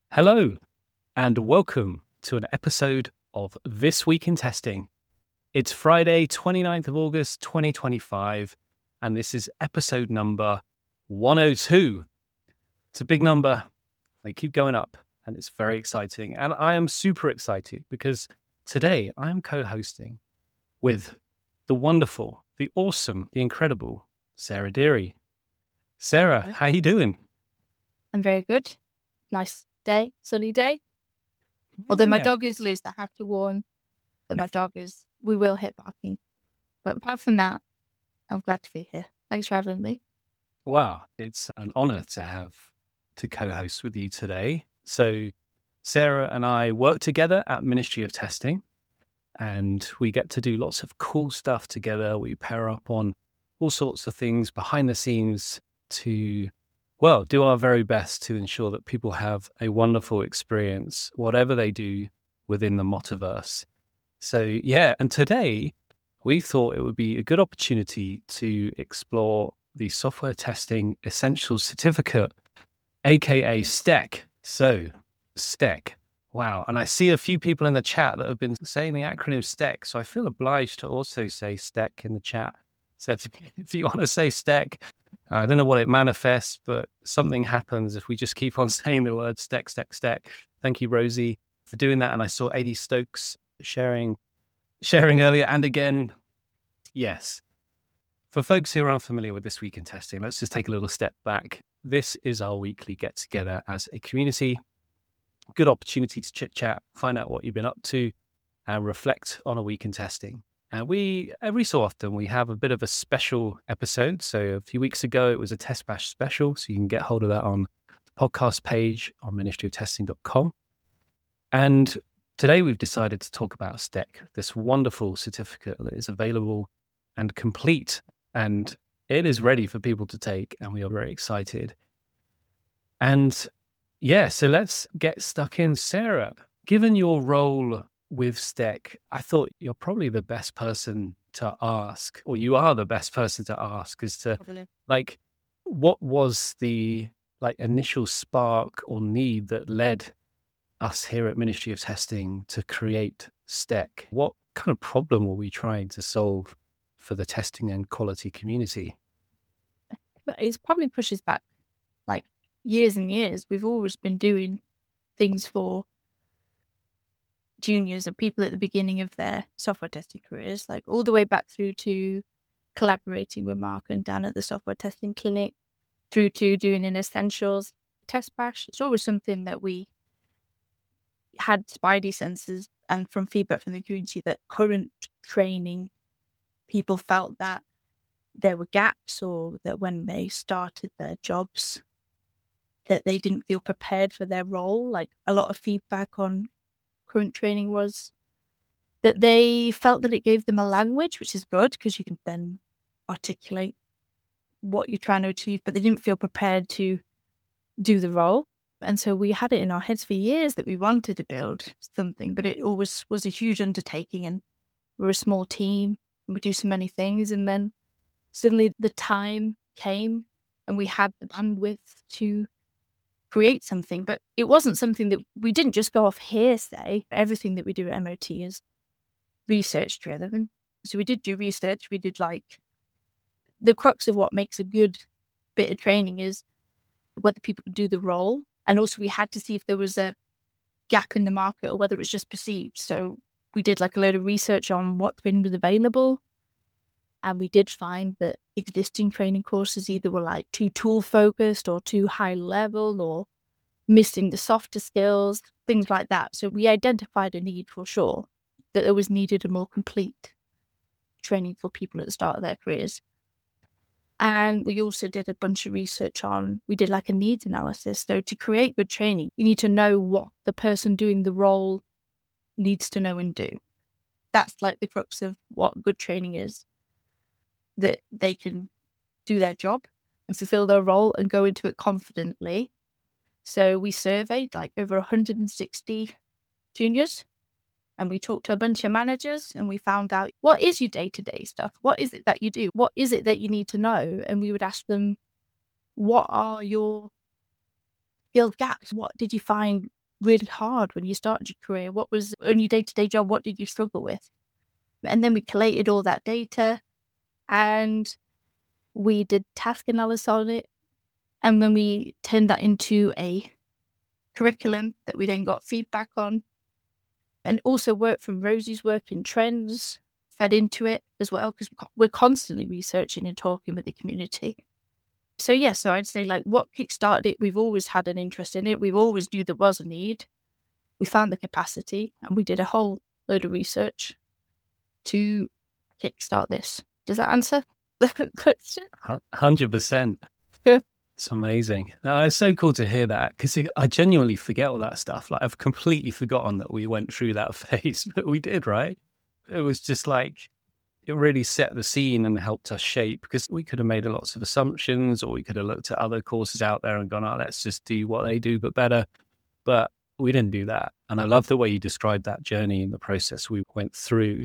Hello, and welcome to an episode of This Week in Testing. It's Friday, 29th of August, 2025, and this is episode number 102. It's a big number. They keep going up, and it's very exciting. And I am super excited because today I am co-hosting with the wonderful, the awesome, the incredible Sarah Deary. Sarah, how you doing? I'm very good. Nice day, sunny day. Although my dog is loose, I have to warn that my dog is, we will hit barking. But apart from that, I'm glad to be here. Thanks for having me. Wow, it's an honor to co-host with you today. So Sarah and I work together at Ministry of Testing, and we get to do lots of cool stuff together. We pair up on all sorts of things behind the scenes to, well, do our very best to ensure that people have a wonderful experience, whatever they do within the Motiverse. So yeah, and today we thought it would be a good opportunity to explore the Software Testing Essentials Certificate, aka STEC. So STEC. Wow. And I see a few people in the chat that have been saying the acronym STEC. So I feel obliged to also say STEC in the chat. So if you want to say STEC, I don't know what it manifests, but something happens if we just keep on saying the word STEC, STEC, STEC. Thank you, Rosie, for doing that. And I saw AD Stokes sharing earlier. And again, yes. For folks who are unfamiliar with This Week in Testing, let's just take a little step back. This is our weekly get together as a community. Good opportunity to chit chat, find out what you've been up to, and reflect on a week in testing. And every so often, we have a bit of a special episode. So a few weeks ago, it was a Test Bash special. So you can get hold of that on the podcast page on ministryoftesting.com. And today we've decided to talk about STEC, this wonderful certificate that is available and complete, and it is ready for people to take, and we are very excited. And yeah, so let's get stuck in. Sarah, given your role with STEC, I thought you're probably the best person to ask, or you are the best person to ask, as to what was the initial spark or need that led us here at Ministry of Testing to create STEC? What kind of problem were we trying to solve for the testing and quality community? But it probably pushes back like years and years. We've always been doing things for juniors and people at the beginning of their software testing careers, like all the way back through to collaborating with Mark and Dan at the software testing clinic, through to doing an essentials test bash. It's always something that we had spidey senses, and from feedback from the community that current training, people felt that there were gaps, or that when they started their jobs that they didn't feel prepared for their role. Like a lot of feedback on current training was that they felt that it gave them a language, which is good because you can then articulate what you're trying to achieve, but they didn't feel prepared to do the role. And so we had it in our heads for years that we wanted to build something, but it always was a huge undertaking, and we're a small team and we do so many things. And then suddenly the time came and we had the bandwidth to create something, but it wasn't something that we didn't just go off hearsay. Everything that we do at MOT is research driven. So we did do research. We did the crux of what makes a good bit of training is whether people can do the role. And also we had to see if there was a gap in the market or whether it was just perceived. So we did a load of research on what training was available. And we did find that existing training courses either were too tool focused or too high level, or missing the softer skills, things like that. So we identified a need for sure, that there was needed a more complete training for people at the start of their careers. And we also did a bunch of research we did a needs analysis. So to create good training, you need to know what the person doing the role needs to know and do. That's the crux of what good training is, that they can do their job and fulfill their role and go into it confidently. So we surveyed over 160 juniors, and we talked to a bunch of managers, and we found out, what is your day-to-day stuff? What is it that you do? What is it that you need to know? And we would ask them, what are your skills gaps? What did you find really hard when you started your career? What was on your day-to-day job? What did you struggle with? And then we collated all that data and we did task analysis on it. And then we turned that into a curriculum that we then got feedback on, and also work from Rosie's work in trends fed into it as well, because we're constantly researching and talking with the community. So yeah, so I'd say like what kickstarted it, we've always had an interest in it. We've always knew there was a need. We found the capacity and we did a whole load of research to kickstart this. Does that answer the question? 100%. Yeah. It's amazing. No, it's so cool to hear that, because I genuinely forget all that stuff. Like, I've completely forgotten that we went through that phase, but we did, right? It was just like, it really set the scene and helped us shape, because we could have made lots of assumptions, or we could have looked at other courses out there and gone, oh, let's just do what they do, but better. But we didn't do that. And I love the way you described that journey and the process we went through.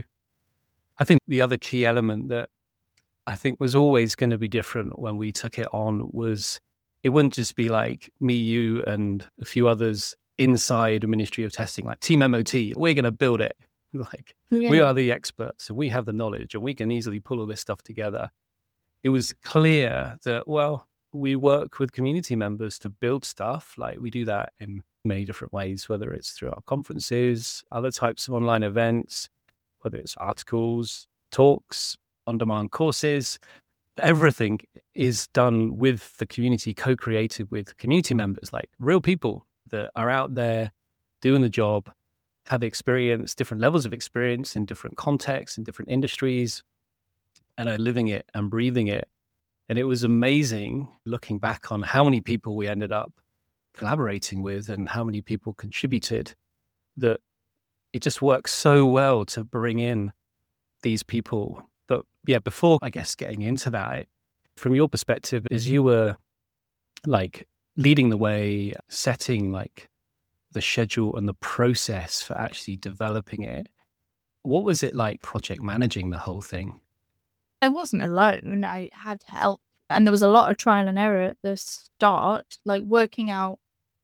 I think the other key element that I think was always going to be different when we took it on was, it wouldn't just be like me, you, and a few others inside a Ministry of Testing, like Team MOT, we're going to build it. Like, we are the experts and we have the knowledge and we can easily pull all this stuff together. It was clear that, well, we work with community members to build stuff. Like, we do that in many different ways, whether it's through our conferences, other types of online events, whether it's articles, talks, on-demand courses. Everything is done with the community, co-created with community members, like real people that are out there doing the job, have experience, different levels of experience in different contexts, in different industries, and are living it and breathing it. And it was amazing looking back on how many people we ended up collaborating with and how many people contributed, that it just works so well to bring in these people. But yeah, before, I guess, getting into that, from your perspective, as you were like leading the way, setting like the schedule and the process for actually developing it, what was it like project managing the whole thing? I wasn't alone. I had help. And there was a lot of trial and error at the start, like working out.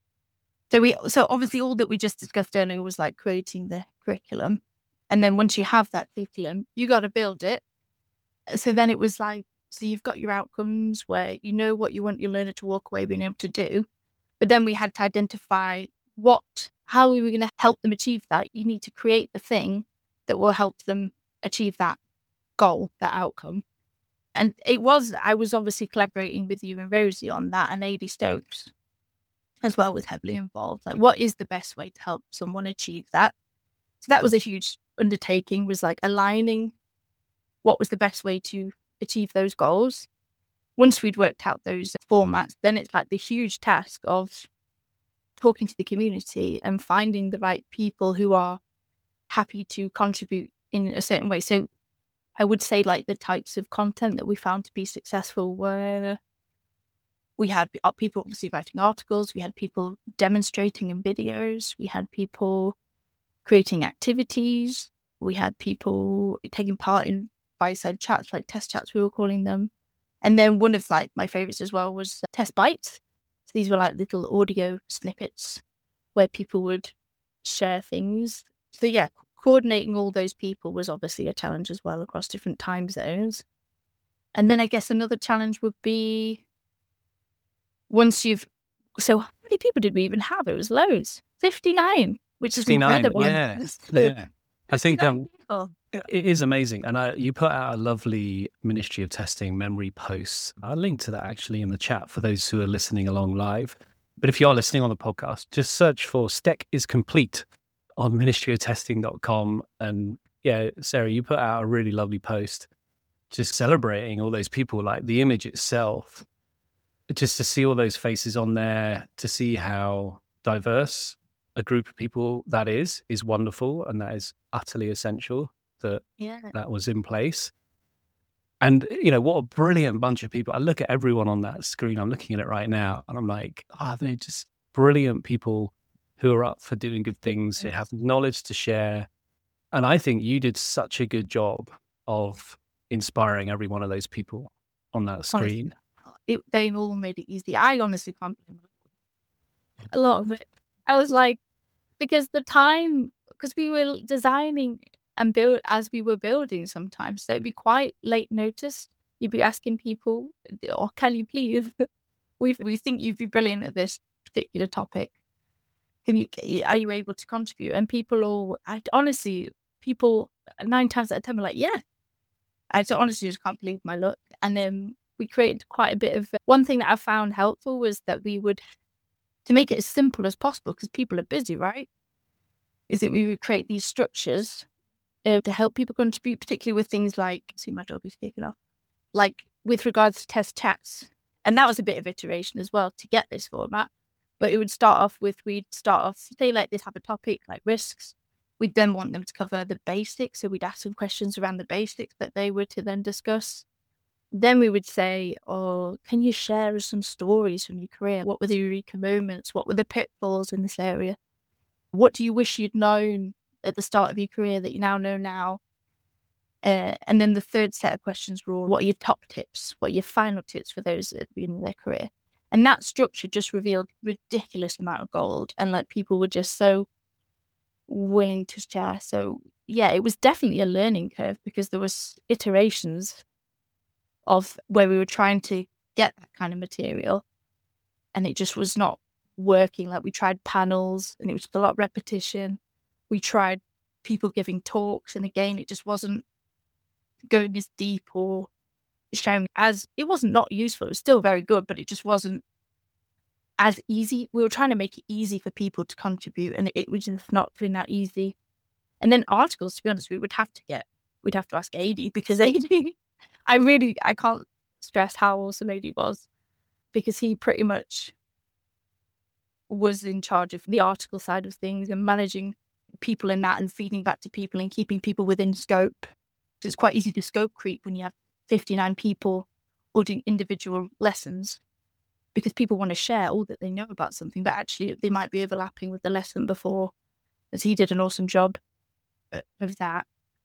So obviously all that we just discussed earlier was like creating the curriculum. And then once you have that curriculum, you got to build it. So then it was like, so you've got your outcomes where you know what you want your learner to walk away being able to do. But then we had to identify how we were going to help them achieve that. You need to create the thing that will help them achieve that goal, that outcome. And I was obviously collaborating with you and Rosie on that, and AD Stokes as well was heavily involved. Like, what is the best way to help someone achieve that? So that was a huge undertaking, was like aligning what was the best way to achieve those goals. Once we'd worked out those formats, then it's like the huge task of talking to the community and finding the right people who are happy to contribute in a certain way. So I would say like the types of content that we found to be successful were, we had people obviously writing articles, we had people demonstrating in videos, we had people creating activities, we had people taking part in fireside chats, like test chats we were calling them. And then one of like my favorites as well was test bites. So these were like little audio snippets where people would share things. So yeah, coordinating all those people was obviously a challenge as well across different time zones. And then I guess another challenge would be so how many people did we even have? It was loads. 59, which is 59, incredible. Yeah. I think people. it is amazing. And you put out a lovely Ministry of Testing memory post. I'll link to that actually in the chat for those who are listening along live. But if you are listening on the podcast, just search for STEC is complete on ministryoftesting.com. And yeah, Sarah, you put out a really lovely post just celebrating all those people, like the image itself, just to see all those faces on there, to see how diverse a group of people that is wonderful. And that is utterly essential that was in place. And, what a brilliant bunch of people. I look at everyone on that screen. I'm looking at it right now and I'm like, they're just brilliant people who are up for doing good things, who have knowledge to share. And I think you did such a good job of inspiring every one of those people on that screen. They all made it easy. I honestly can't believe a lot of it. I was like, because we were designing and build as we were building sometimes. So it'd be quite late notice. You'd be asking people, or can you please, we think you'd be brilliant at this particular topic. Are you able to contribute? And people people 9 times out of 10 were like, yeah. I honestly just can't believe my luck. And then we created quite a bit of, one thing that I found helpful was that to make it as simple as possible, because people are busy, right? Is that we would create these structures to help people contribute, particularly with things like, see, my dog is kicking off, like with regards to test chats. And that was a bit of iteration as well to get this format. But we'd start off, say like this, have a topic like risks. We'd then want them to cover the basics. So we'd ask them questions around the basics that they were to then discuss. Then we would say, oh, can you share some stories from your career? What were the eureka moments? What were the pitfalls in this area? What do you wish you'd known at the start of your career that you now know now? And then the third set of questions were, what are your top tips? What are your final tips for those at the beginning of their career? And that structure just revealed ridiculous amount of gold. And like people were just so willing to share. So yeah, it was definitely a learning curve, because there was iterations of where we were trying to get that kind of material and it just was not working. Like we tried panels and it was a lot of repetition. We tried people giving talks, and again, it just wasn't going as deep or sharing as, it wasn't not useful. It was still very good, but it just wasn't as easy. We were trying to make it easy for people to contribute, and it was just not feeling that easy. And then articles, to be honest, we'd have to ask AD, because AD, I can't stress how awesome AD was, because he pretty much was in charge of the article side of things and managing people in that and feeding back to people and keeping people within scope. So it's quite easy to scope creep when you have 59 people all doing individual lessons, because people want to share all that they know about something, but actually they might be overlapping with the lesson before, as he did an awesome job of that.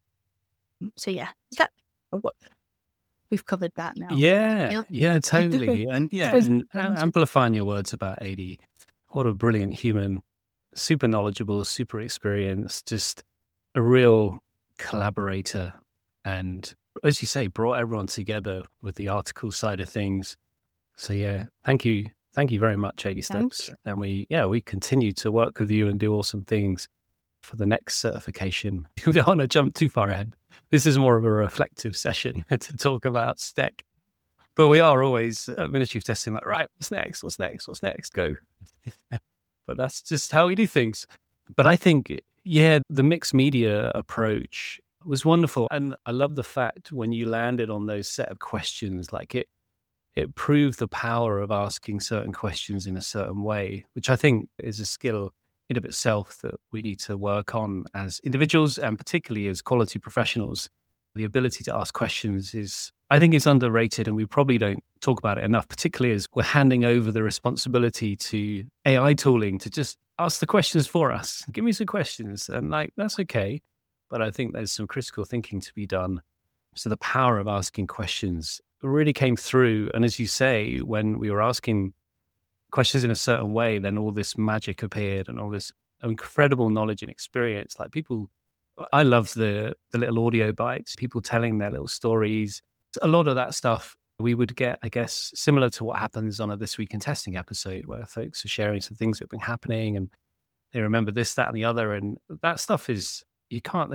So yeah, is that what we've covered that now? Yeah, totally. And and amplifying your words about AD, what a brilliant human, super knowledgeable, super experienced, just a real collaborator. And as you say, brought everyone together with the article side of things. So yeah, thank you very much, AD Steps. And we continue to work with you and do awesome things for the next certification. We don't want to jump too far ahead. This is more of a reflective session to talk about STEC. But we are always at Ministry of Testing like, right, what's next? Go. But that's just how we do things. But I think, the mixed media approach was wonderful. And I love the fact when you landed on those set of questions, like it proved the power of asking certain questions in a certain way, which I think is a skill in of itself that we need to work on as individuals and particularly as quality professionals. The ability to ask questions I think is underrated, and we probably don't talk about it enough, particularly as we're handing over the responsibility to AI tooling to just ask the questions for us. Give me some questions. And that's okay. But I think there's some critical thinking to be done. So the power of asking questions really came through. And as you say, when we were asking questions in a certain way, then all this magic appeared and all this incredible knowledge and experience. Like I love the little audio bites, people telling their little stories. A lot of that stuff we would get, I guess, similar to what happens on a This Week in Testing episode, where folks are sharing some things that have been happening and they remember this, that, and the other. And that stuff you can't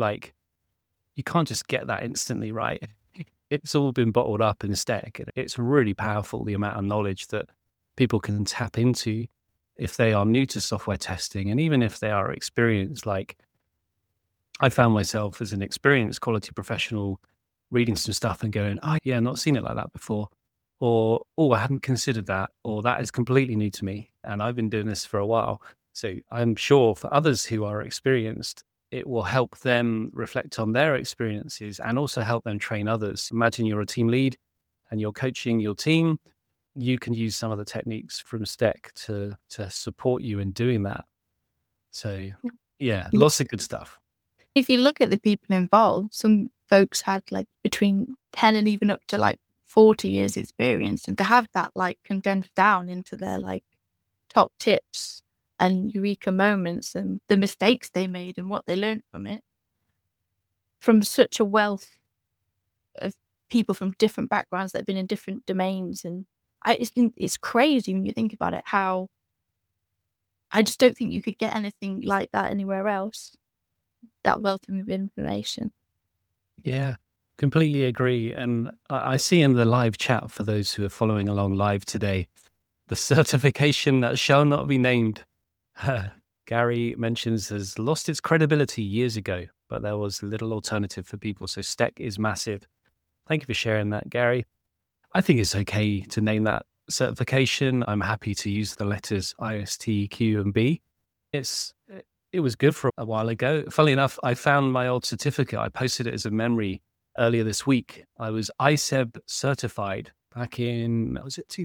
just get that instantly, right? It's all been bottled up in STEC. It's really powerful, the amount of knowledge that people can tap into if they are new to software testing. And even if they are experienced, like I found myself as an experienced quality professional reading some stuff and going, oh yeah, not seen it like that before. Or, oh, I hadn't considered that. Or that is completely new to me. And I've been doing this for a while. So I'm sure for others who are experienced, it will help them reflect on their experiences and also help them train others. Imagine you're a team lead and you're coaching your team. You can use some of the techniques from STEC to support you in doing that. So yeah, lots of good stuff. If you look at the people involved, some folks had like between 10 and even up to like 40 years experience, and to have that like condensed down into their like top tips and eureka moments and the mistakes they made and what they learned from such a wealth of people from different backgrounds that have been in different domains. And it's crazy when you think about it, how I just don't think you could get anything like that anywhere else, that wealth of information. Yeah, completely agree. And I see in the live chat, for those who are following along live today, the certification that shall not be named, Gary mentions, has lost its credibility years ago, but there was little alternative for people. So STEC is massive. Thank you for sharing that, Gary. I think it's okay to name that certification. I'm happy to use the letters IST, Q, and B. It was good for a while ago. Funnily enough, I found my old certificate. I posted it as a memory earlier this week. I was ICEB certified back in, was it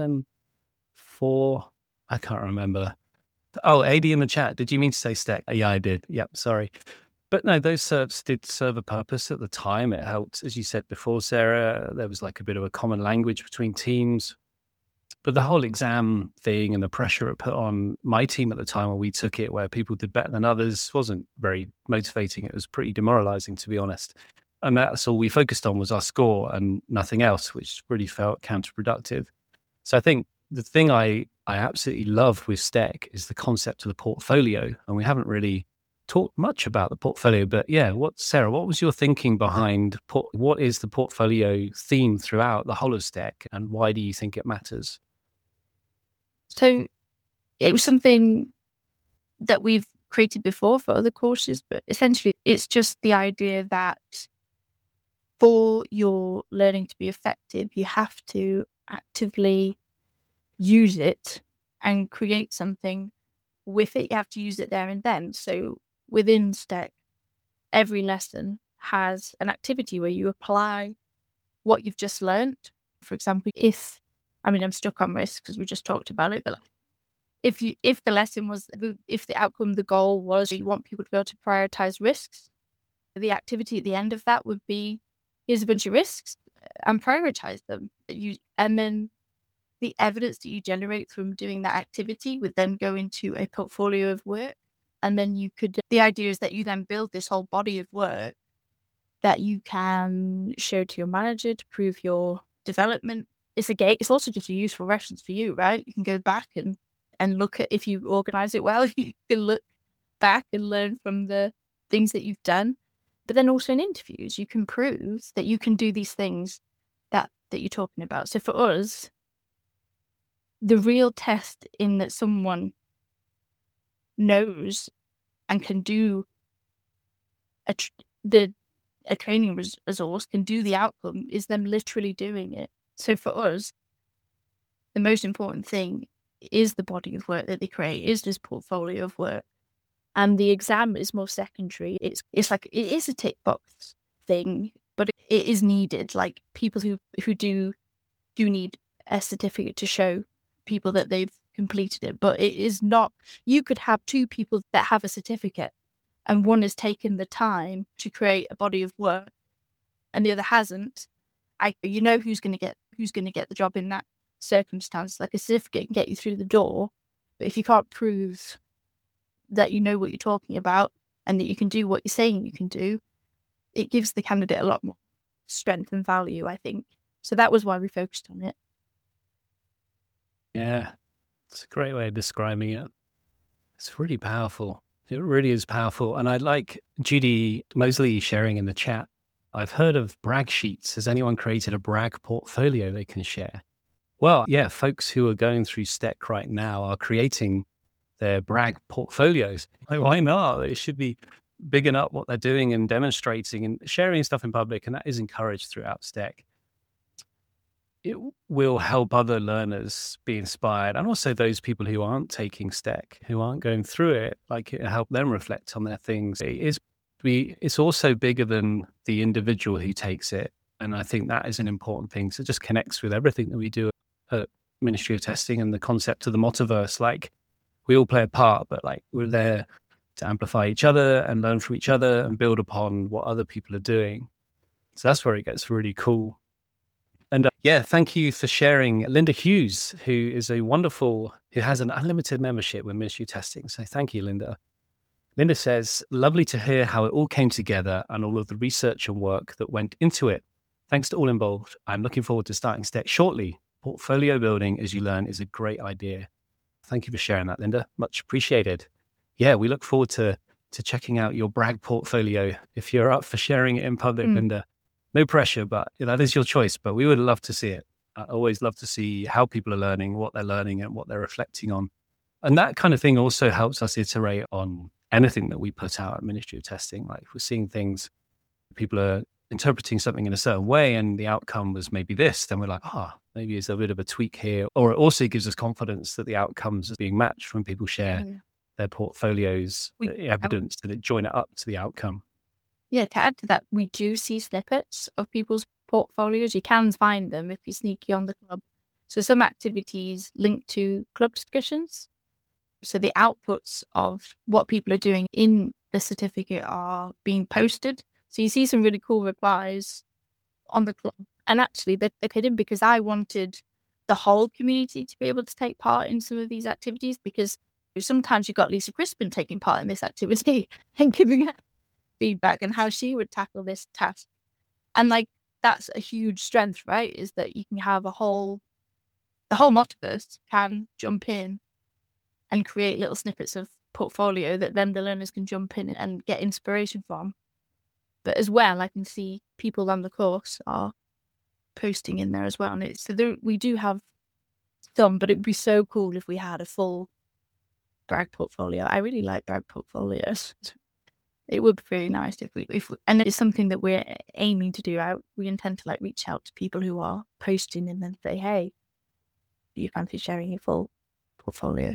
2004? I can't remember. Oh, AD in the chat. Did you mean to say STEC? Yeah, I did. Yep, sorry. But no, those certs did serve a purpose at the time. It helped, as you said before, Sarah, there was like a bit of a common language between teams. But the whole exam thing and the pressure it put on my team at the time when we took it, where people did better than others, wasn't very motivating. It was pretty demoralizing, to be honest. And that's all we focused on was our score and nothing else, which really felt counterproductive. So I think the thing I absolutely love with STEC is the concept of the portfolio. And we haven't really talked much about the portfolio, but yeah, Sarah, what was your thinking behind what is the portfolio theme throughout the whole of STEC, and why do you think it matters? So it was something that we've created before for other courses, but essentially it's just the idea that for your learning to be effective, you have to actively use it and create something with it. You have to use it there and then. So within STEC, every lesson has an activity where you apply what you've just learned. For example, I'm stuck on risk because we just talked about it, but if the outcome, the goal was you want people to be able to prioritize risks, the activity at the end of that would be, here's a bunch of risks and prioritize them. And then the evidence that you generate from doing that activity would then go into a portfolio of work. And then the idea is that you then build this whole body of work that you can show to your manager to prove your development. It's also just a useful reference for you, right? You can go back and look at, if you organize it well, you can look back and learn from the things that you've done. But then also in interviews, you can prove that you can do these things that you're talking about. So for us, the real test in that someone knows and can do a training resource, can do the outcome, is them literally doing it. So for us, the most important thing is the body of work that they create, is this portfolio of work. And the exam is more secondary. It is a tick box thing, but it is needed. Like people who do need a certificate to show people that they've completed it, but it is not. You could have two people that have a certificate, and one has taken the time to create a body of work, and the other hasn't. Who's going to get the job in that circumstance. Like a certificate can get you through the door, but if you can't prove that you know what you're talking about and that you can do what you're saying you can do, it gives the candidate a lot more strength and value, I think. So that was why we focused on it. Yeah, it's a great way of describing it. It's really powerful. It really is powerful. And I like Judy Mosley sharing in the chat, I've heard of brag sheets. Has anyone created a brag portfolio they can share? Well, yeah, folks who are going through STEC right now are creating their brag portfolios. Like, why not? They should be bigging up what they're doing and demonstrating and sharing stuff in public. And that is encouraged throughout STEC. It will help other learners be inspired, and also those people who aren't taking STEC, who aren't going through it, like it help them reflect on their things. It's also bigger than the individual who takes it. And I think that is an important thing. So it just connects with everything that we do at Ministry of Testing and the concept of the Motiverse. Like we all play a part, but like we're there to amplify each other and learn from each other and build upon what other people are doing. So that's where it gets really cool. And thank you for sharing. Linda Hughes, who has an unlimited membership with Ministry of Testing. So thank you, Linda. Linda says, lovely to hear how it all came together and all of the research and work that went into it. Thanks to all involved. I'm looking forward to starting STEC shortly. Portfolio building, as you learn, is a great idea. Thank you for sharing that, Linda. Much appreciated. Yeah, we look forward to checking out your Bragg portfolio. If you're up for sharing it in public, Linda, no pressure, but that is your choice. But we would love to see it. I always love to see how people are learning, what they're learning and what they're reflecting on. And that kind of thing also helps us iterate on anything that we put out at Ministry of Testing. Like if we're seeing things, people are interpreting something in a certain way and the outcome was maybe this, then we're like, maybe there's a bit of a tweak here. Or it also gives us confidence that the outcomes are being matched when people share their portfolios, evidence that it join it up to the outcome. Yeah, to add to that, we do see snippets of people's portfolios. You can find them if you're sneaky on the club. So some activities link to club discussions. So the outputs of what people are doing in the certificate are being posted. So you see some really cool replies on the club. And actually, they're hidden because I wanted the whole community to be able to take part in some of these activities, because sometimes you've got Lisa Crispin taking part in this activity and giving her feedback and how she would tackle this task. And that's a huge strength, right? Is that you can have the whole multiverse can jump in and create little snippets of portfolio that then the learners can jump in and get inspiration from. But as well, I can see people on the course are posting in there as well. And we do have some, but it'd be so cool if we had a full Bragg portfolio. I really like Bragg portfolios. It would be really nice if we and it's something that we're aiming to do. We intend to reach out to people who are posting and then say, hey, do you fancy sharing your full portfolio?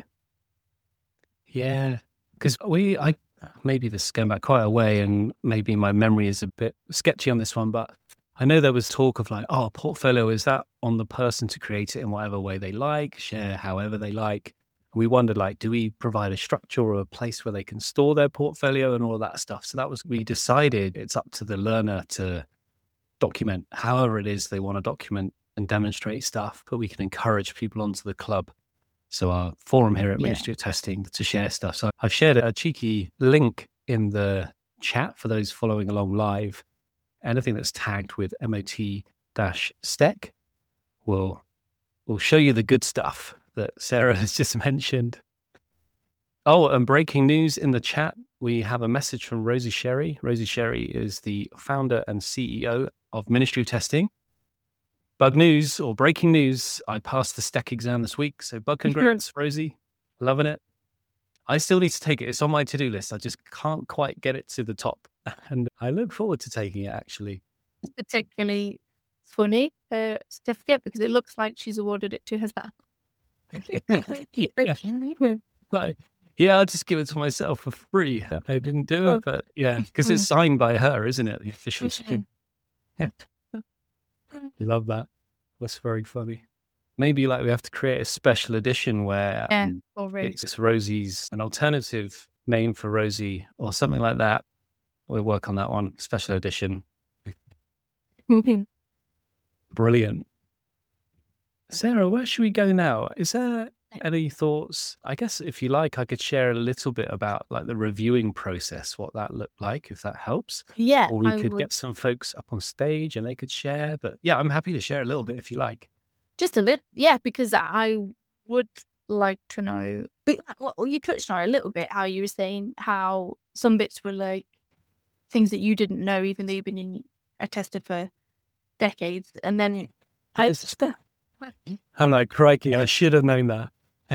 Yeah, because maybe this is going back quite a way and maybe my memory is a bit sketchy on this one, but I know there was talk of portfolio, is that on the person to create it in whatever way they like, share however they like. We wondered, do we provide a structure or a place where they can store their portfolio and all of that stuff? So we decided it's up to the learner to document however it is they want to document and demonstrate stuff, but we can encourage people onto the club. So our forum here at Ministry of Testing to share stuff. So I've shared a cheeky link in the chat for those following along live. Anything that's tagged with MOT-STEC will show you the good stuff that Sarah has just mentioned. Oh, and breaking news in the chat. We have a message from Rosie Sherry. Rosie Sherry is the founder and CEO of Ministry of Testing. Bug news or breaking news. I passed the STEC exam this week. So bug congrats, Rosie. Loving it. I still need to take it. It's on my to-do list. I just can't quite get it to the top. And I look forward to taking it, actually. It's particularly funny, her certificate, because it looks like she's awarded it to herself. I'll just give it to myself for free. I didn't do it, but because it's signed by her, isn't it? The official skin. Love that. That's very funny. Maybe we have to create a special edition where it's Rosie's, an alternative name for Rosie or something like that. We'll work on that one. Special edition. Brilliant. Sarah, where should we go now? Is there any thoughts? I guess if you like, I could share a little bit about the reviewing process, what that looked like, if that helps. Yeah. Or we could get some folks up on stage and they could share. But I'm happy to share a little bit if you like. Just a little, because I would like to know. But, you touched on it a little bit, how you were saying how some bits were things that you didn't know, even though you've been in a tester for decades. And then I'm like, crikey, I should have known that.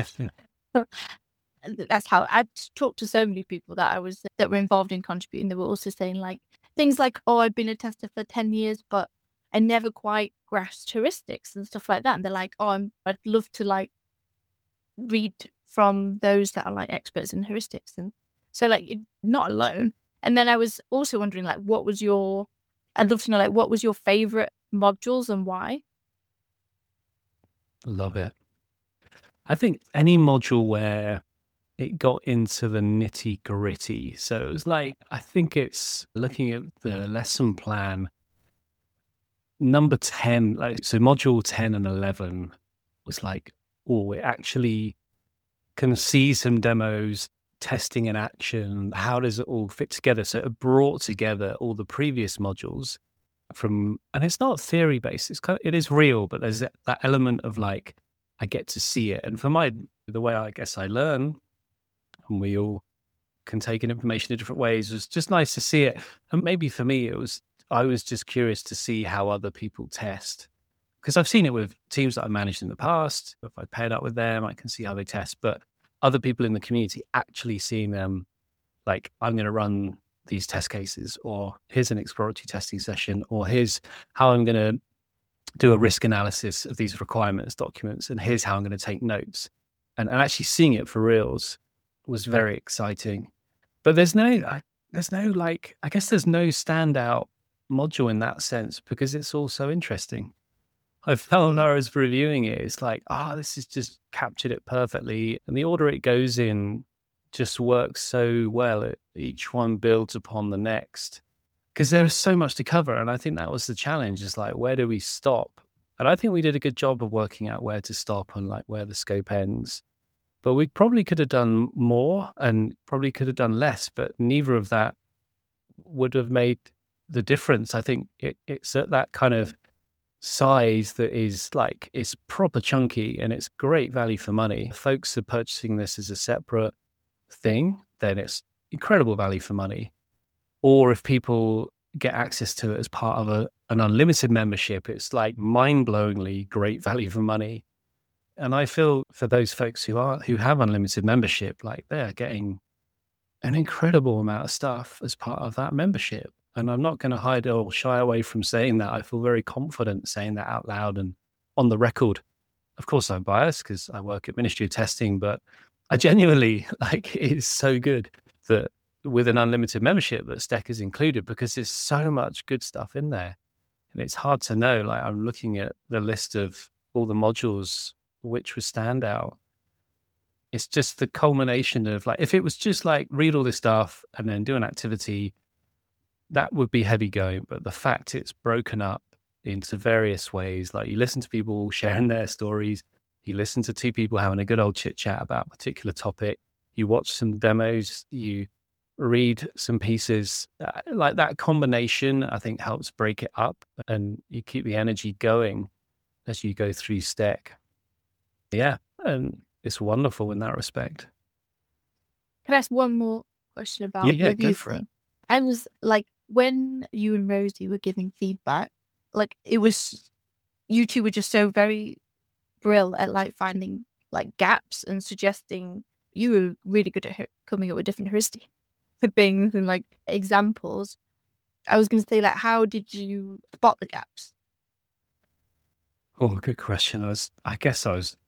That's how I've talked to so many people that were involved in contributing. They were also saying things I've been a tester for 10 years, but I never quite grasped heuristics and stuff like that. And they're like, I'd love to read from those that are experts in heuristics. And so you're not alone. And then I was also wondering I'd love to know what was your favorite modules and why? Love it. I think any module where it got into the nitty gritty. So it was I think it's looking at the lesson plan. number 10, like, so module 10 and 11 was like, oh, it actually can see some demos, testing in action. How does it all fit together? So it brought together all the previous modules and it's not theory based. It is real, but there's that element of like, I get to see it. And for the way I guess I learn, and we all can take in information in different ways, was just nice to see it. And maybe for me, I was just curious to see how other people test, because I've seen it with teams that I managed in the past. If I paired up with them, I can see how they test, but other people in the community, actually seeing them, like, I'm going to run these test cases, or here's an exploratory testing session, or here's how I'm going to do a risk analysis of these requirements documents, and here's how I'm going to take notes. And actually seeing it for reals was very exciting. But there's no like, I guess there's no standout module in that sense, because it's all so interesting. I felt when I was reviewing it, it's like, this has just captured it perfectly. And the order it goes in just works so well. Each one builds upon the next, because there's so much to cover. And I think that was the challenge, is like, where do we stop? And I think we did a good job of working out where to stop and like where the scope ends. But we probably could have done more and probably could have done less, but neither of that would have made the difference. I think it's at that kind of size that is like, it's proper chunky and it's great value for money. If folks are purchasing this as a separate thing, then it's incredible value for money. Or if people get access to it as part of an unlimited membership, it's like mind-blowingly great value for money. And I feel for those folks who have unlimited membership, like, they're getting an incredible amount of stuff as part of that membership. And I'm not going to hide or shy away from saying that. I feel very confident saying that out loud and on the record. Of course, I'm biased because I work at Ministry of Testing, but I genuinely, like, it is so good that with an unlimited membership that STEC is included, because there's so much good stuff in there. And it's hard to know. Like, I'm looking at the list of all the modules, which would stand out. It's just the culmination of, like, if it was just like read all this stuff and then do an activity, that would be heavy going. But the fact it's broken up into various ways, like, you listen to people sharing their stories, you listen to two people having a good old chit chat about a particular topic, you watch some demos, you read some pieces, like that combination, I think helps break it up, and you keep the energy going as you go through STEC. Yeah. And it's wonderful in that respect. Can I ask one more question about Yeah, review go for it. thing? I was like, when you and Rosie were giving feedback, like, it was, you two were just so very brilliant at like finding like gaps and suggesting. You were really good at coming up with different heuristics for things and like examples. I was going to say, like, how did you spot the gaps? Oh, good question. I guess I was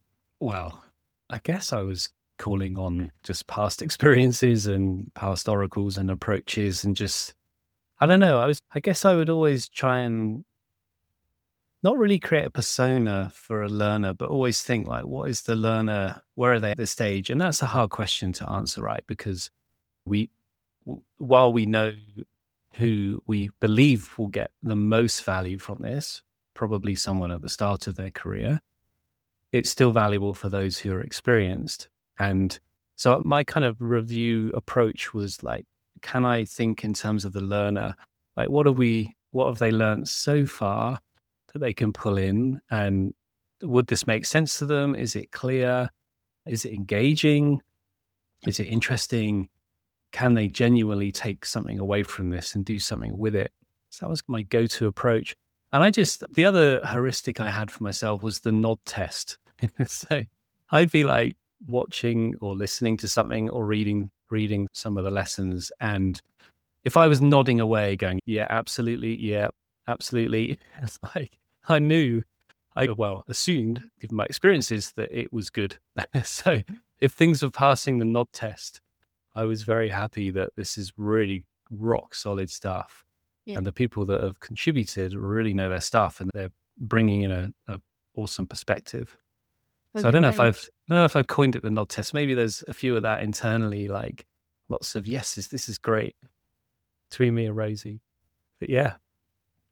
calling on just past experiences and past oracles and approaches, and just, I don't know. I guess I would always try and not really create a persona for a learner, but always think, like, what is the learner? Where are they at this stage? And that's a hard question to answer, right? Because while we know who we believe will get the most value from this, probably someone at the start of their career, it's still valuable for those who are experienced. And so my kind of review approach was like, can I think in terms of the learner? Like, what have they learned so far that they can pull in? And would this make sense to them? Is it clear? Is it engaging? Is it interesting? Can they genuinely take something away from this and do something with it? So that was my go-to approach. And the other heuristic I had for myself was the nod test. So I'd be like watching or listening to something or reading some of the lessons. And if I was nodding away going, yeah, absolutely. It's like, I assumed, given my experiences, that it was good. So if things were passing the nod test, I was very happy that this is really rock solid stuff. Yeah. And the people that have contributed really know their stuff, and they're bringing in a awesome perspective. So I don't know if I've coined it the nod test. Maybe there's a few of that internally, like lots of yeses, this is great, between me and Rosie. But yeah.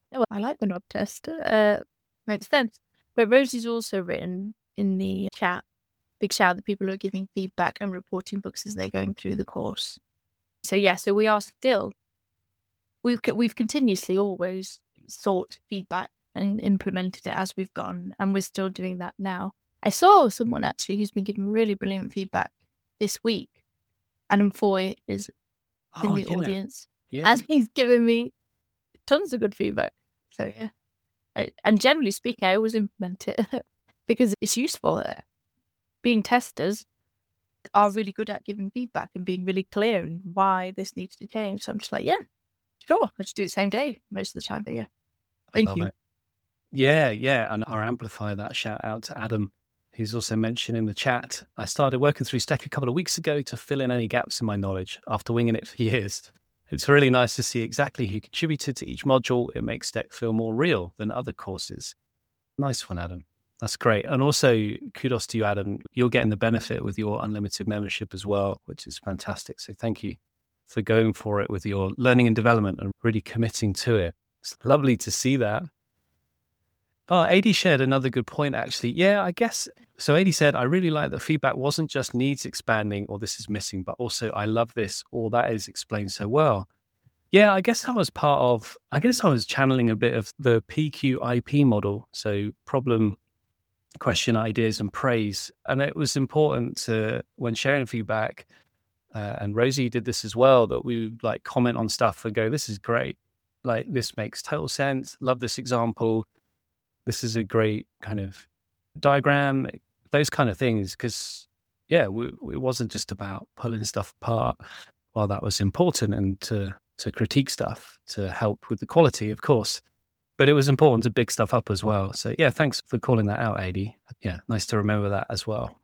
Oh, I like the knob test. Makes sense. But Rosie's also written in the chat, big shout out to people who are giving feedback and reporting books as they're going through the course. So yeah, so we are still, we've continuously always sought feedback and implemented it as we've gone, and we're still doing that now. I saw someone actually who's been giving really brilliant feedback this week. Adam Foy is in the audience, and he's given me tons of good feedback. So yeah, and generally speaking, I always implement it because it's useful. Being testers are really good at giving feedback and being really clear on why this needs to change. So I'm just like, yeah, sure, let's do it the same day most of the time. But yeah, thank you. Yeah. And I'll amplify that shout out to Adam, who's also mentioned in the chat. I started working through Steck a couple of weeks ago to fill in any gaps in my knowledge after winging it for years. It's really nice to see exactly who contributed to each module. It makes Steck feel more real than other courses. Nice one, Adam. That's great. And also kudos to you, Adam. You're getting the benefit with your unlimited membership as well, which is fantastic. So thank you for going for it with your learning and development and really committing to it. It's lovely to see that. Oh, AD shared another good point, actually. Yeah, I guess. So AD said, I really like that feedback wasn't just needs expanding or this is missing, but also I love this or that is explained so well. Yeah, I guess I was channeling a bit of the PQIP model. So problem, question, ideas, and praise. And it was important to, when sharing feedback, and Rosie did this as well, that we would like comment on stuff and go, this is great. Like, this makes total sense. Love this example. This is a great kind of diagram, those kind of things. Because, yeah, it wasn't just about pulling stuff apart. While that was important and to critique stuff to help with the quality, of course. But it was important to big stuff up as well. So, yeah, thanks for calling that out, AD. Yeah, nice to remember that as well.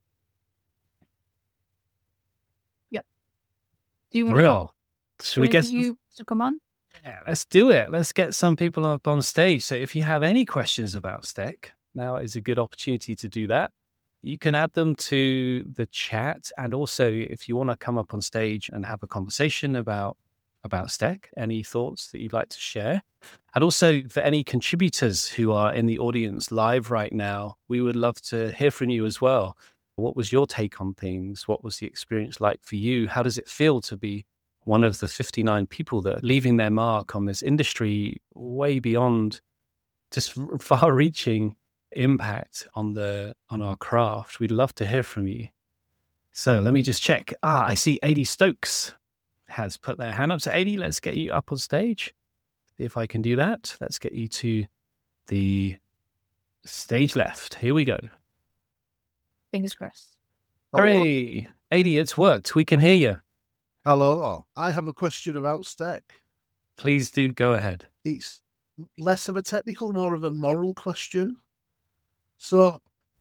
Yep. Do you want Real. Should we get you to come on? Yeah, let's do it. Let's get some people up on stage. So if you have any questions about Steck, now is a good opportunity to do that. You can add them to the chat. And also, if you want to come up on stage and have a conversation about Steck, any thoughts that you'd like to share. And also for any contributors who are in the audience live right now, we would love to hear from you as well. What was your take on things? What was the experience like for you? How does it feel to be one of the 59 people that are leaving their mark on this industry way beyond just far-reaching impact on our craft? We'd love to hear from you. So let me just check. I see AD Stokes has put their hand up. So AD, let's get you up on stage. If I can do that, let's get you to the stage left. Here we go. Fingers crossed. Hooray! AD, it's worked. We can hear you. Hello. I have a question about Steck. Please do go ahead. It's less of a technical, more of a moral question. So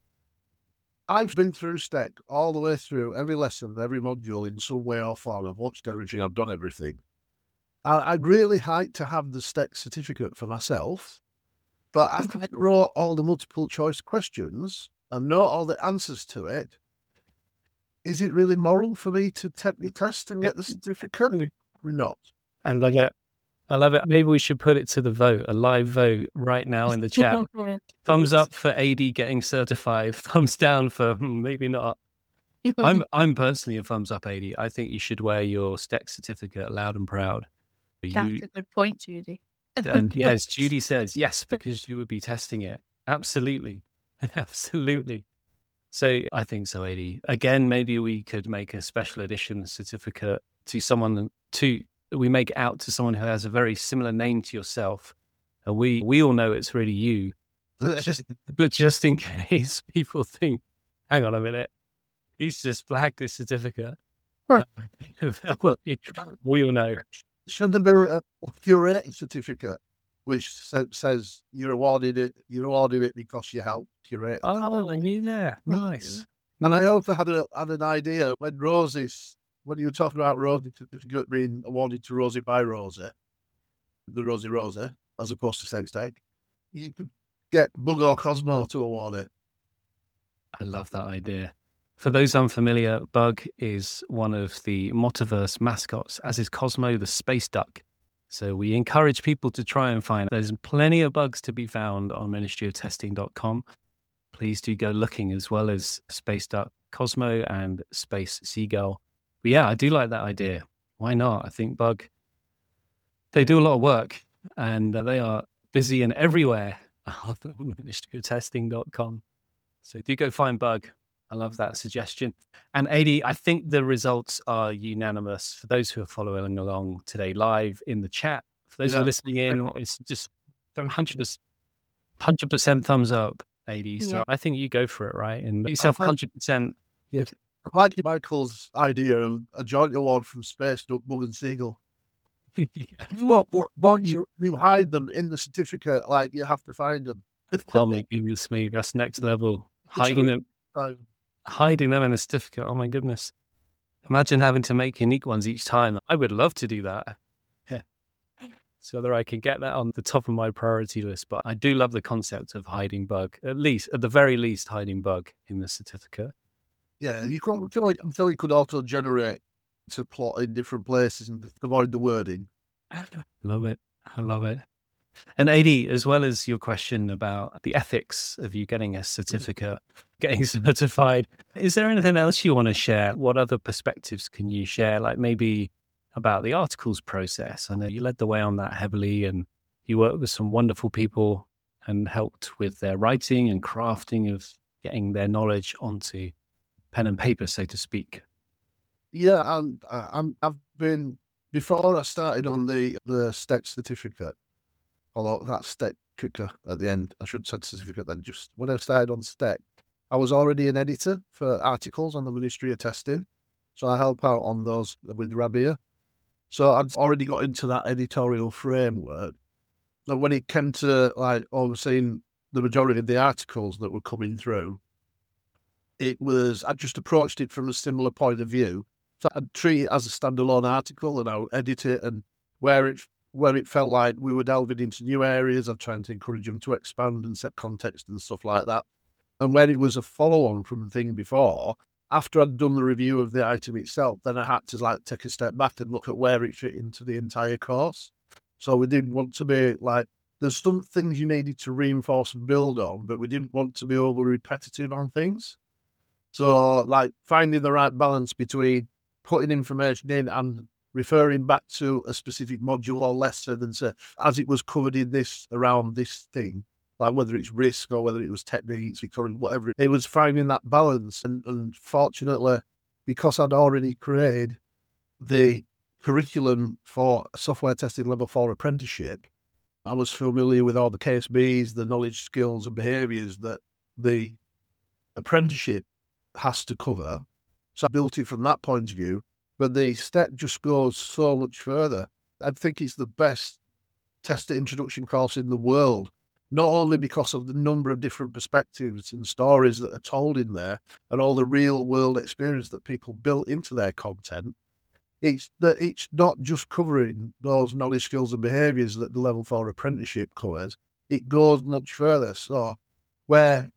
I've been through Steck all the way through, every lesson, every module in some way or form. I've watched everything, I've done everything. I'd really like to have the Steck certificate for myself, but after I wrote all the multiple choice questions and know all the answers to it, is it really moral for me to take the test and get the certificate or not? And I love it. Maybe we should put it to the vote, a live vote right now in the chat. Thumbs up for AD getting certified. Thumbs down for maybe not. I'm personally a thumbs up, AD. I think you should wear your Steck certificate loud and proud. That's a good point, Judy. And yes, Judy says yes, because you would be testing it. Absolutely. Absolutely. So I think so, AD. Again, maybe we could make a special edition certificate to someone we make out to someone who has a very similar name to yourself. And we all know it's really you. But just in case people think, hang on a minute, he's just flagged this certificate. Well, we all know. Should there be a curated certificate which says you're awarded it because you helped curate? Oh, yeah, nice. And I also had an idea when you were talking about Rosie certificate being awarded to Rosie by Rosie, the Rosie, as opposed to Steck, you could get Bug or Cosmo to award it. I love that idea. For those unfamiliar, Bug is one of the Motiverse mascots, as is Cosmo, the space duck. So we encourage people to try and find. There's plenty of bugs to be found on ministryoftesting.com. Please do go looking, as well as Space Duck Cosmo and Space Seagull. But yeah, I do like that idea. Why not? I think Bug, they do a lot of work, and they are busy and everywhere on ministryoftesting.com. So do go find Bug. I love that suggestion. And AD, I think the results are unanimous. For those who are following along today live in the chat, for those who are listening in, it's just 100% thumbs up, AD. So I think you go for it, right? And yourself 100%. I like Michael's idea of a joint award from Space Duck, Bug and Seagull. What you hide them in the certificate, like you have to find them. Oh my goodness me, that's next level. Hiding them in a certificate. Oh my goodness. Imagine having to make unique ones each time. I would love to do that. Yeah. So whether I can get that on the top of my priority list, but I do love the concept of hiding Bug, at the very least, hiding Bug in the certificate. Yeah, you could, until you could auto generate to plot in different places and avoid the wording. Love it. I love it. And AD, as well as your question about the ethics of you getting a certificate, getting certified, is there anything else you want to share? What other perspectives can you share? Like maybe about the articles process. I know you led the way on that heavily, and you worked with some wonderful people and helped with their writing and crafting of getting their knowledge onto pen and paper, so to speak. Yeah, and I've been, before I started on the STEC certificate, although that's STEC kicker at the end, I should have said certificate then, just when I started on STEC, I was already an editor for articles on the Ministry of Testing. So I help out on those with Rabia. So I'd already got into that editorial framework. And when it came to like overseeing the majority of the articles that were coming through, I just approached it from a similar point of view. So I'd treat it as a standalone article and I would edit it, and where it felt like we were delving into new areas, I'm trying to encourage them to expand and set context and stuff like that. And when it was a follow-on from the thing before, after I'd done the review of the item itself, then I had to like take a step back and look at where it fit into the entire course. So we didn't want to be like, there's some things you needed to reinforce and build on, but we didn't want to be over repetitive on things. So like finding the right balance between putting information in and referring back to a specific module or lesson and say, as it was covered in this, around this thing, like whether it's risk or whether it was techniques, whatever, it was finding that balance. And fortunately, because I'd already created the curriculum for software testing level 4 apprenticeship, I was familiar with all the KSBs, the knowledge, skills and behaviours that the apprenticeship has to cover. So I built it from that point of view. But the step just goes so much further. I think it's the best tester introduction course in the world, not only because of the number of different perspectives and stories that are told in there and all the real world experience that people built into their content. It's that it's not just covering those knowledge, skills and behaviours that the level 4 apprenticeship covers. It goes much further. So where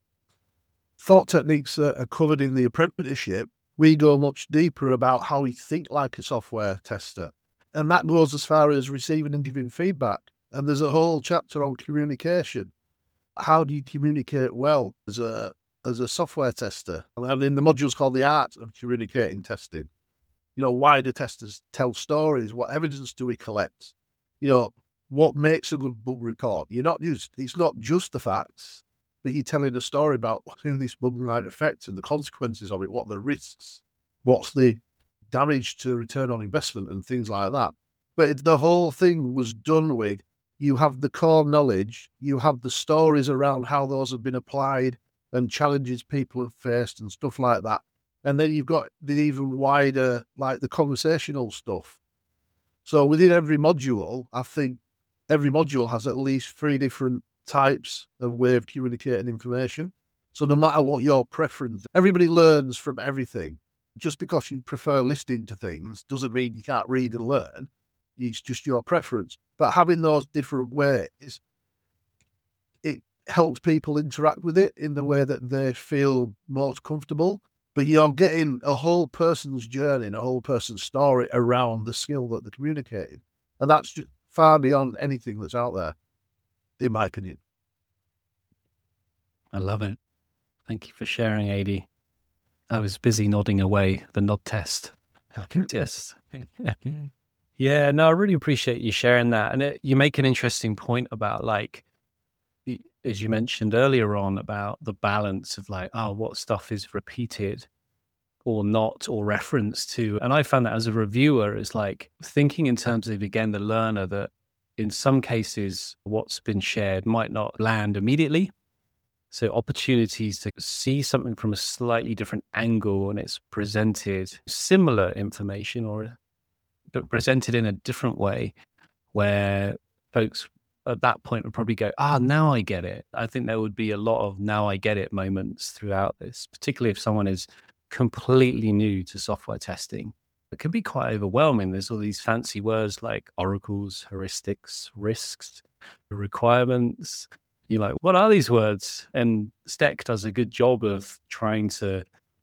thought techniques are covered in the apprenticeship, we go much deeper about how we think like a software tester. And that goes as far as receiving and giving feedback. And there's a whole chapter on communication. How do you communicate well as a software tester? And in the module's called The Art of Communicating Testing. You know, why do testers tell stories? What evidence do we collect? You know, what makes a good bug report? It's not just the facts, but you're telling a story about who this bug might affect and the consequences of it, what are the risks, what's the damage to return on investment and things like that. But the whole thing was done with, you have the core knowledge, you have the stories around how those have been applied and challenges people have faced and stuff like that. And then you've got the even wider, like the conversational stuff. So within every module, I think every module has at least 3 different types of way of communicating information. So no matter what your preference, everybody learns from everything. Just because you prefer listening to things doesn't mean you can't read and learn. It's just your preference. But having those different ways, it helps people interact with it in the way that they feel most comfortable. But you're getting a whole person's journey and a whole person's story around the skill that they're communicating. And that's just far beyond anything that's out there, in my opinion. I love it. Thank you for sharing, AD. I was busy nodding away the nod test. Yes. Yeah, no, I really appreciate you sharing that. And you make an interesting point about, like, as you mentioned earlier on, about the balance of like, oh, what stuff is repeated or not, or referenced to. And I found that as a reviewer, it's like thinking in terms of, again, the learner, that in some cases, what's been shared might not land immediately. So opportunities to see something from a slightly different angle, and it's presented similar information but presented in a different way, where folks at that point would probably go, now I get it. I think there would be a lot of now I get it moments throughout this, particularly if someone is completely new to software testing. It can be quite overwhelming. There's all these fancy words like oracles, heuristics, risks, requirements. You're like, what are these words? And STEC does a good job of trying to,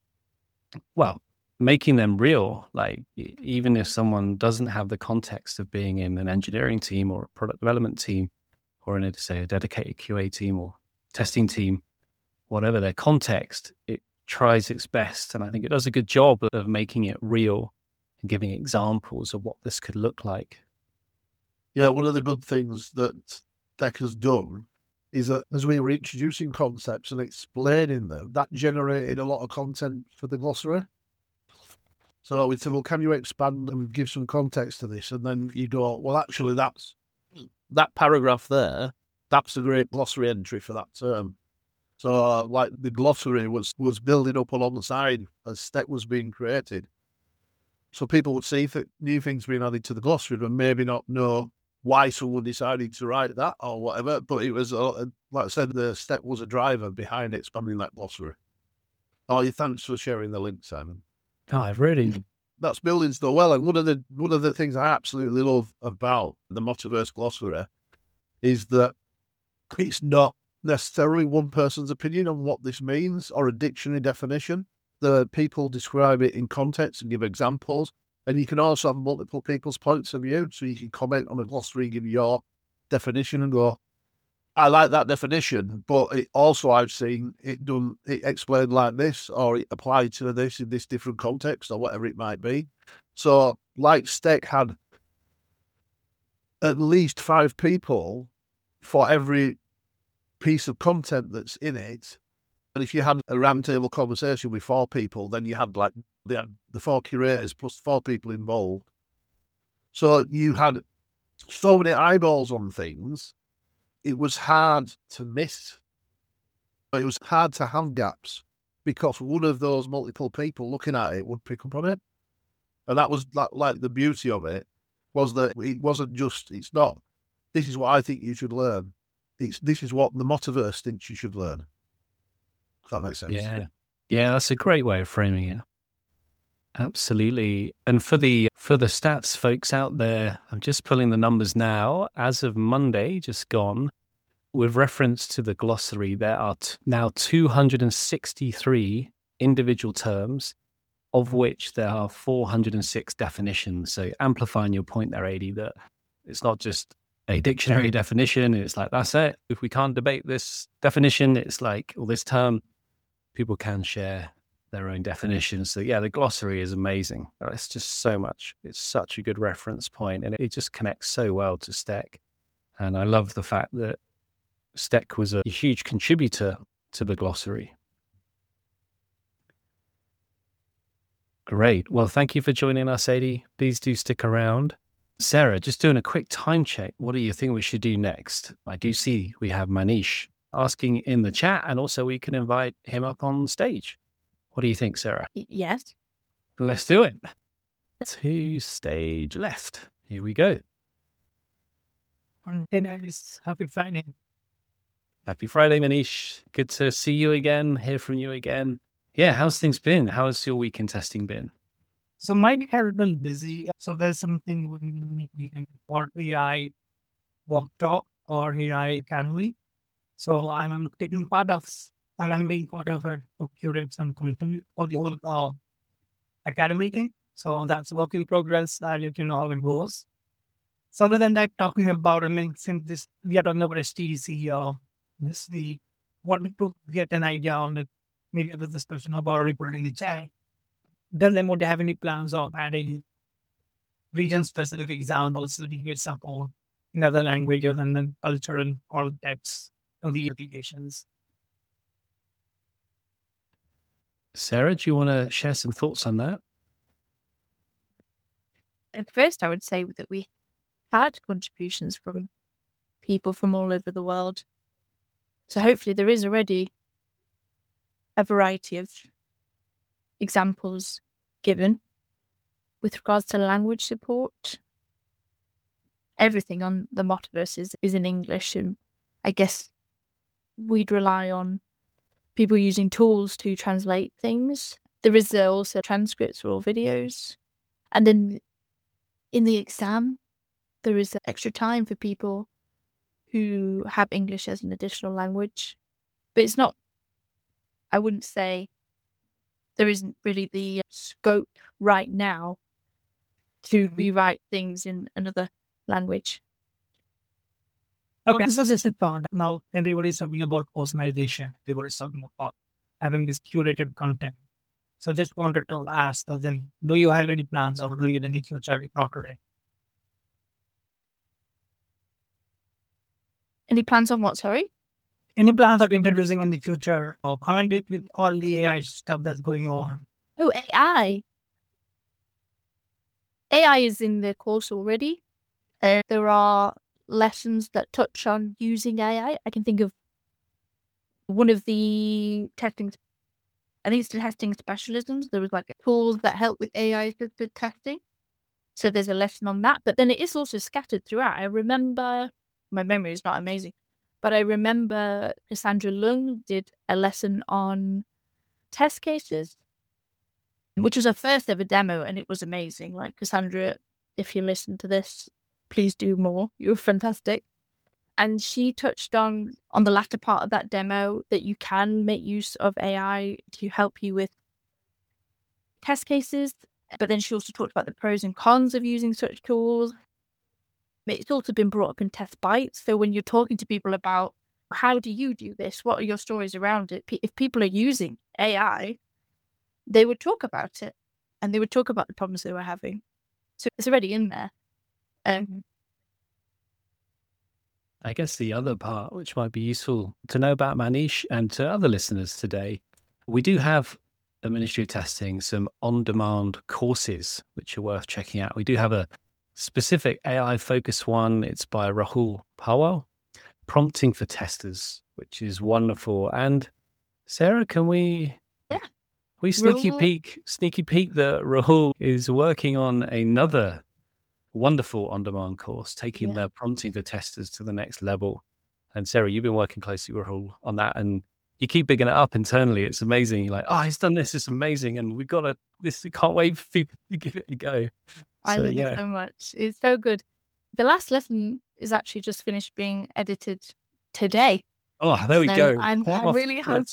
making them real. Like, even if someone doesn't have the context of being in an engineering team or a product development team, or in a dedicated QA team or testing team, whatever their context, it tries its best. And I think it does a good job of making it real and giving examples of what this could look like. Yeah, one of the good things that STEC has done is that as we were introducing concepts and explaining them, that generated a lot of content for the glossary. So we said, well, can you expand and give some context to this? And then you go, well, actually, that paragraph there, that's a great glossary entry for that term. So like the glossary was building up alongside as STEC was being created. So people would see new things being added to the glossary and maybe not know why someone decided to write that or whatever. But it was, like I said, the STEC was a driver behind expanding that glossary. Oh, thanks for sharing the link, Simon. Oh, I've really... That's building so well. And one of the things I absolutely love about the Motiverse glossary is that it's not necessarily one person's opinion on what this means or a dictionary definition. The people describe it in context and give examples. And you can also have multiple people's points of view. So you can comment on a glossary, give your definition and go, I like that definition, but it also I've seen it explained like this, or it applied to this in this different context, or whatever it might be. So, like STEC had at least 5 people for every piece of content that's in it. And if you had a roundtable conversation with 4 people, then you had like the 4 curators plus 4 people involved. So you had so many eyeballs on things. It was hard to miss. It was hard to have gaps because one of those multiple people looking at it would pick up on it. And that was like the beauty of it, was that it wasn't just, it's not, this is what I think you should learn. This is what the Motiverse thinks you should learn. If that makes sense. Yeah, that's a great way of framing it. Absolutely. And for the stats folks out there, I'm just pulling the numbers now. As of Monday, just gone, with reference to the glossary, there are now 263 individual terms, of which there are 406 definitions. So amplifying your point there, AD, that it's not just a dictionary definition. It's like, that's it. If we can't debate this definition, it's like, or this term, people can share their own definitions. So yeah, the glossary is amazing. It's just so much. It's such a good reference point, and it just connects so well to STEC. And I love the fact that STEC was a huge contributor to the glossary. Great. Well, thank you for joining us, AD. Please do stick around. Sarah, just doing a quick time check. What do you think we should do next? I do see we have Manish asking in the chat, and also we can invite him up on stage. What do you think, Sarah? Yes. Let's do it. 2 stage left. Here we go. Happy Friday. Happy Friday, Manish. Good to see you again, hear from you again. Yeah, how's things been? How has your week in testing been? So my week has been busy. So there's something we can call AI workshop or AI Academy. So I'm taking part of, and I'm being part of it to curate some content for the whole academy thing. So that's work in progress. I'll let you know how it goes. So other than that, talking about, since this we are talking about STDC, wanted to get an idea on it, maybe with this discussion about reporting the chat. Does MOD have any plans of adding region-specific examples so you get support in other languages and then culture and all types of the applications? Sarah, do you want to share some thoughts on that? At first, I would say that we had contributions from people from all over the world. So hopefully there is already a variety of examples given with regards to language support. Everything on the Motiverse is in English, and I guess we'd rely on people using tools to translate things. There is also transcripts or videos. And then in the exam, there is extra time for people who have English as an additional language. But it's not, I wouldn't say there isn't really the scope right now to rewrite things in another language. Okay, so this is fun. Now everybody's talking about personalization. Everybody's talking about having this curated content. So just wanted to ask, then, do you have any plans of doing it in the future properly? Any plans on what, sorry? Any plans of introducing in the future or comment it with all the AI stuff that's going on? Oh, AI. AI is in the course already. There are lessons that touch on using AI. I can think of one of the testing, I think it's the testing specialisms. There was like tools that help with AI for testing. So there's a lesson on that, but then it is also scattered throughout. I remember, my memory is not amazing, but I remember Cassandra Lung did a lesson on test cases, which was her first ever demo, and it was amazing. Like, Cassandra, if you listen to this, please do more. You're fantastic. And she touched on the latter part of that demo that you can make use of AI to help you with test cases. But then she also talked about the pros and cons of using such tools. It's also been brought up in Test Bites. So when you're talking to people about how do you do this, what are your stories around it? If people are using AI, they would talk about it and they would talk about the problems they were having. So it's already in there. I guess the other part, which might be useful to know about Manish and to other listeners today, we do have at Ministry of Testing some on-demand courses, which are worth checking out. We do have a specific AI-focused one. It's by Rahul Pawar, Prompting for Testers, which is wonderful. And Sarah, can we... Yeah. We sneaky peek that Rahul is working on another wonderful on-demand course, taking the Prompting for Testers to the next level. And Sarah, you've been working closely with Rahul on that, and you keep bigging it up internally. It's amazing. You're like, oh, he's done this. It's amazing. And we've got this. Can't wait for people to give it a go. I love it so much. It's so good. The last lesson is actually just finished being edited today. Oh, there we go. I'm really hoping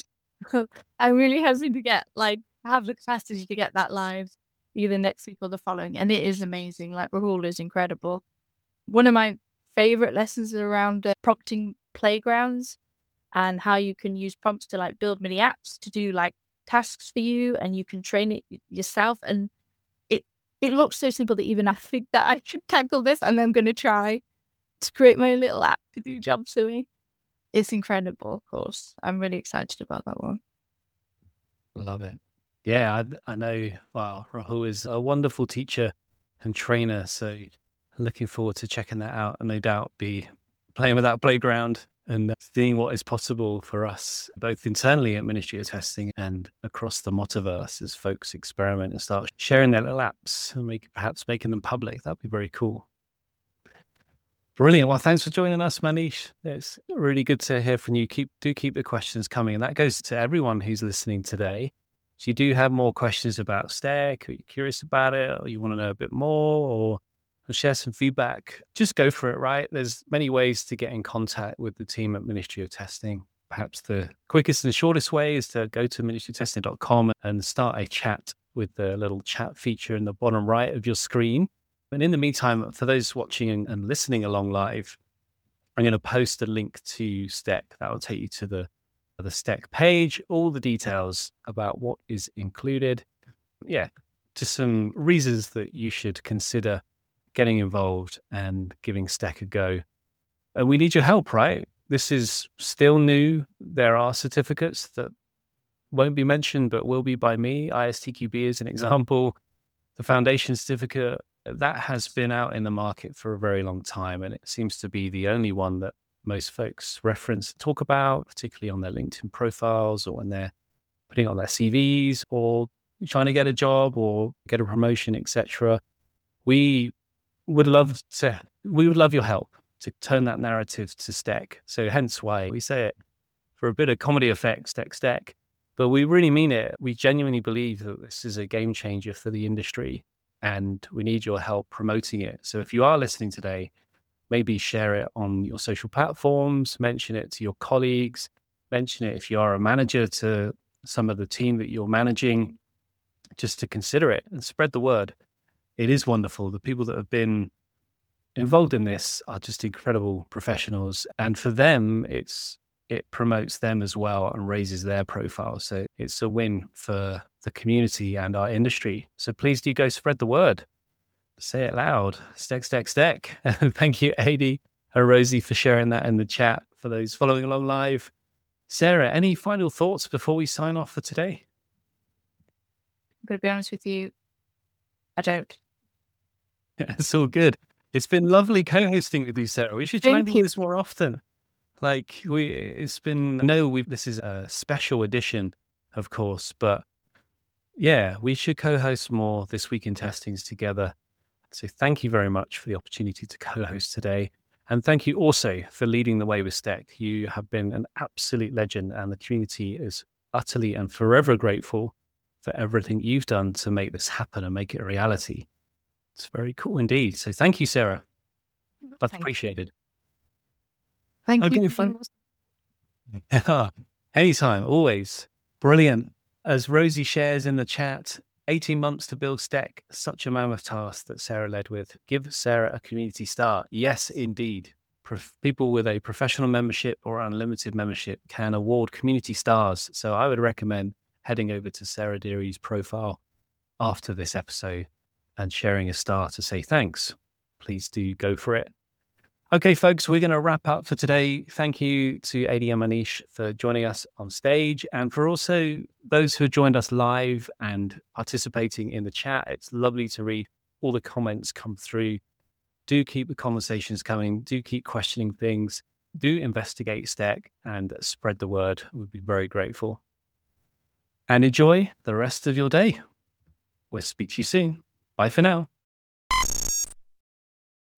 to have the capacity to get that live either next week or the following. And it is amazing. Like, Rahul is incredible. One of my favorite lessons is around prompting playgrounds and how you can use prompts to build mini apps to do tasks for you, and you can train it yourself. And it looks so simple that even I think that I should tackle this, and I'm going to try to create my little app to do jobs for me. It's incredible, of course. I'm really excited about that one. Love it. Yeah, I know. Wow, Rahul is a wonderful teacher and trainer. So looking forward to checking that out, and no doubt be playing with that playground and seeing what is possible for us, both internally at Ministry of Testing and across the Motiverse as folks experiment and start sharing their little apps and perhaps making them public. That'd be very cool. Brilliant. Well, thanks for joining us, Manish. It's really good to hear from you. Keep the questions coming. And that goes to everyone who's listening today. So you do have more questions about STEC, or you're curious about it, or you want to know a bit more, or share some feedback, just go for it, right? There's many ways to get in contact with the team at Ministry of Testing. Perhaps the quickest and shortest way is to go to ministryofTesting.com and start a chat with the little chat feature in the bottom right of your screen. And in the meantime, for those watching and listening along live, I'm going to post a link to Steck that will take you to the Steck page, all the details about what is included. Yeah, just some reasons that you should consider getting involved and giving Steck a go. And we need your help, right? This is still new. There are certificates that won't be mentioned, but will be by me. ISTQB is an example. The foundation certificate, that has been out in the market for a very long time, and it seems to be the only one that most folks reference, talk about, particularly on their LinkedIn profiles or when they're putting on their CVs or trying to get a job or get a promotion, etc. We would love your help to turn that narrative to Steck. So hence why we say it for a bit of comedy effect, Steck. But we really mean it. We genuinely believe that this is a game changer for the industry, and we need your help promoting it. So if you are listening today, maybe share it on your social platforms, mention it to your colleagues, mention it if you are a manager to some of the team that you're managing, just to consider it and spread the word. It is wonderful. The people that have been involved in this are just incredible professionals. And for them, it promotes them as well and raises their profile. So it's a win for the community and our industry. So please do go spread the word. Say it loud. Steck. Thank you, Adi and Rosie, for sharing that in the chat. For those following along live, Sarah, any final thoughts before we sign off for today? I'm going to be honest with you, I don't. It's all good. It's been lovely co-hosting with you, Sarah. We should try and do this more often. This is a special edition, of course, but yeah, we should co-host more This Week in Testings together. So thank you very much for the opportunity to co-host today. And thank you also for leading the way with Steck. You have been an absolute legend, and the community is utterly and forever grateful for everything you've done to make this happen and make it a reality. It's very cool indeed. So thank you, Sarah. That's appreciated. Thank Okay, you. fun. Anytime, always. Brilliant. As Rosie shares in the chat, 18 months to build Steck, such a mammoth task that Sarah led with. Give Sarah a community star. Yes, indeed. People with a professional membership or unlimited membership can award community stars. So I would recommend heading over to Sarah Deary's profile after this episode and sharing a star to say thanks. Please do go for it. Okay, folks, we're going to wrap up for today. Thank you to Adi and Manish for joining us on stage, and for also those who joined us live and participating in the chat. It's lovely to read all the comments come through. Do keep the conversations coming. Do keep questioning things. Do investigate Steck and spread the word. We'd be very grateful. And enjoy the rest of your day. We'll speak to you soon. Bye for now.